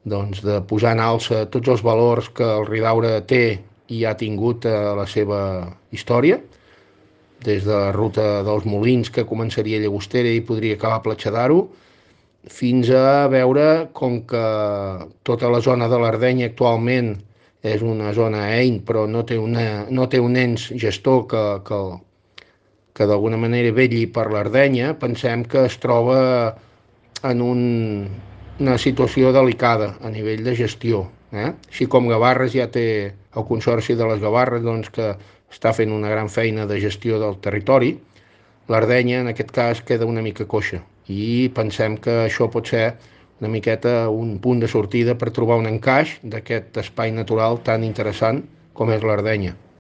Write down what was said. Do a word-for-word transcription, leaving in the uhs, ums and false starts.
doncs, de posar en alça tots els valors que el Ridaura té i ha tingut a la seva història, des de la ruta dels Molins, que començaria a Llagostera i podria acabar a Platja d'Aro, fins a veure com que tota la zona de l'Ardenya actualment és una zona E I N, però no té, una, no té un ens gestor que, que, que d'alguna manera vetlli per l'Ardenya. Pensem que es troba en un, una situació delicada a nivell de gestió. Eh? Així com Gavarres ja té el Consorci de les Gavarres, doncs, que està fent una gran feina de gestió del territori, l'Ardenya en aquest cas queda una mica coixa i pensem que això pot ser una miqueta un punt de sortida per trobar un encaix d'aquest espai natural tan interessant com és l'Ardenya.